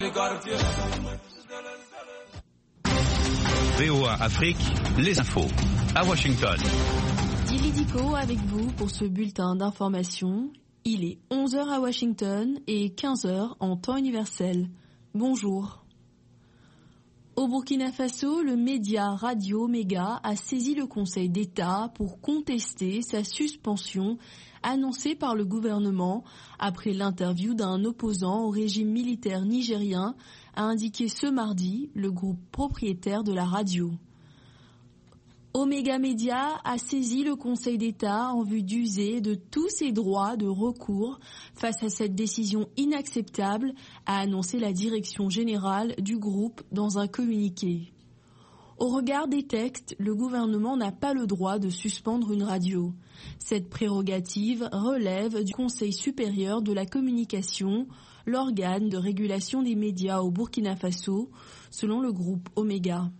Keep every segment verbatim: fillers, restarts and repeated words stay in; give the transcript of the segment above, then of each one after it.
V O A Afrique, les infos, à Washington. Dili Diko avec vous pour ce bulletin d'information. Il est onze heures à Washington et quinze heures en temps universel. Bonjour. Au Burkina Faso, le média Radio Méga a saisi le Conseil d'État pour contester sa suspension annoncée par le gouvernement après l'interview d'un opposant au régime militaire nigérien, a indiqué ce mardi le groupe propriétaire de la radio. Omega Media a saisi le Conseil d'État en vue d'user de tous ses droits de recours face à cette décision inacceptable, a annoncé la direction générale du groupe dans un communiqué. Au regard des textes, le gouvernement n'a pas le droit de suspendre une radio. Cette prérogative relève du Conseil supérieur de la communication, l'organe de régulation des médias au Burkina Faso, selon le groupe Omega.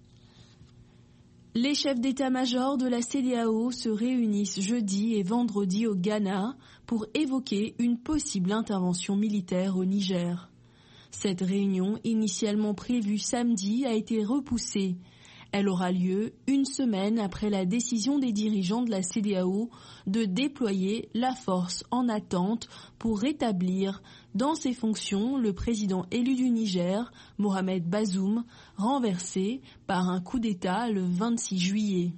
Les chefs d'état-major de la C E D E A O se réunissent jeudi et vendredi au Ghana pour évoquer une possible intervention militaire au Niger. Cette réunion, initialement prévue samedi, a été repoussée. Elle aura lieu une semaine après la décision des dirigeants de la C E D E A O de déployer la force en attente pour rétablir dans ses fonctions le président élu du Niger, Mohamed Bazoum, renversé par un coup d'État le vingt-six juillet.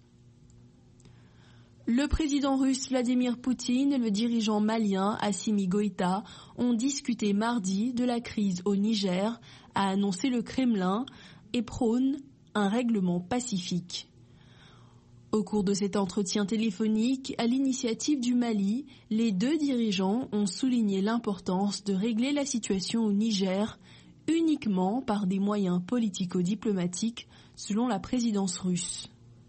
Le président russe Vladimir Poutine et le dirigeant malien Assimi Goïta ont discuté mardi de la crise au Niger, a annoncé le Kremlin, et prône un règlement pacifique. Au cours de cet entretien téléphonique, à l'initiative du Mali, les deux dirigeants ont souligné l'importance de régler la situation au Niger uniquement par des moyens politico-diplomatiques, selon la présidence russe.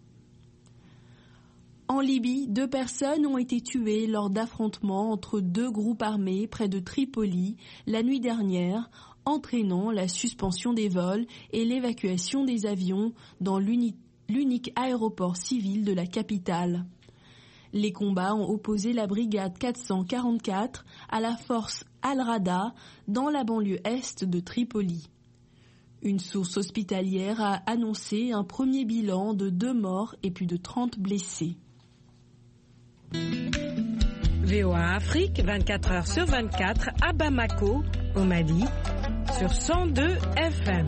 En Libye, deux personnes ont été tuées lors d'affrontements entre deux groupes armés près de Tripoli la nuit dernière, entraînant la suspension des vols et l'évacuation des avions dans l'uni- l'unique aéroport civil de la capitale. Les combats ont opposé la brigade quatre cent quarante-quatre à la force Al-Rada dans la banlieue est de Tripoli. Une source hospitalière a annoncé un premier bilan de deux morts et plus de trente blessés. V O A Afrique, vingt-quatre heures sur vingt-quatre, à Bamako, au Mali, sur cent deux F M.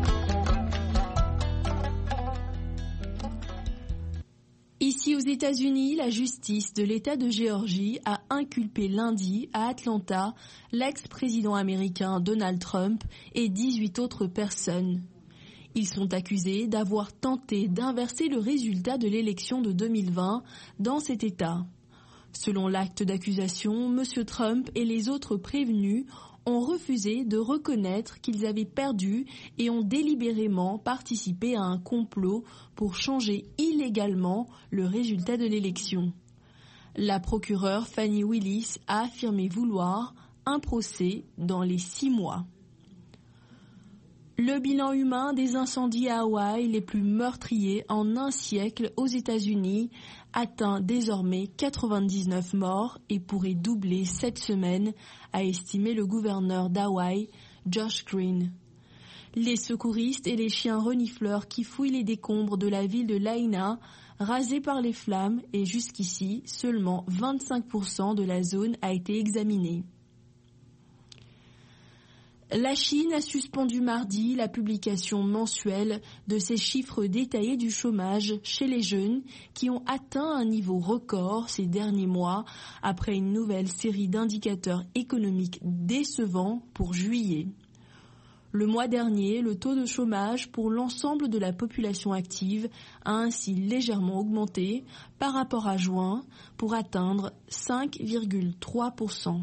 Ici aux États-Unis, la justice de l'État de Géorgie a inculpé lundi à Atlanta l'ex-président américain Donald Trump et dix-huit autres personnes. Ils sont accusés d'avoir tenté d'inverser le résultat de l'élection de deux mille vingt dans cet État. Selon l'acte d'accusation, M. Trump et les autres prévenus ont refusé de reconnaître qu'ils avaient perdu et ont délibérément participé à un complot pour changer illégalement le résultat de l'élection. La procureure Fannie Willis a affirmé vouloir un procès dans les six mois. Le bilan humain des incendies à Hawaï les plus meurtriers en un siècle aux États-Unis atteint désormais quatre-vingt-dix-neuf morts et pourrait doubler cette semaine, a estimé le gouverneur d'Hawaï, Josh Green. Les secouristes et les chiens renifleurs qui fouillent les décombres de la ville de Lahaina, rasée par les flammes, et jusqu'ici, seulement vingt-cinq pour cent de la zone a été examinée. La Chine a suspendu mardi la publication mensuelle de ses chiffres détaillés du chômage chez les jeunes qui ont atteint un niveau record ces derniers mois après une nouvelle série d'indicateurs économiques décevants pour juillet. Le mois dernier, le taux de chômage pour l'ensemble de la population active a ainsi légèrement augmenté par rapport à juin pour atteindre cinq virgule trois pour cent.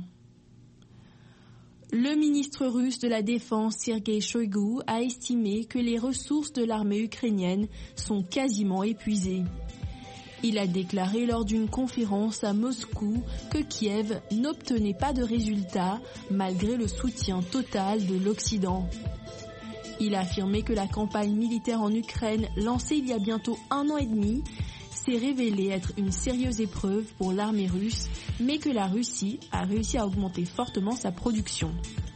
Le ministre russe de la Défense, Sergei Shoigu, a estimé que les ressources de l'armée ukrainienne sont quasiment épuisées. Il a déclaré lors d'une conférence à Moscou que Kiev n'obtenait pas de résultats malgré le soutien total de l'Occident. Il a affirmé que la campagne militaire en Ukraine, lancée il y a bientôt un an et demi, s'est révélée être une sérieuse épreuve pour l'armée russe, mais que la Russie a réussi à augmenter fortement sa production.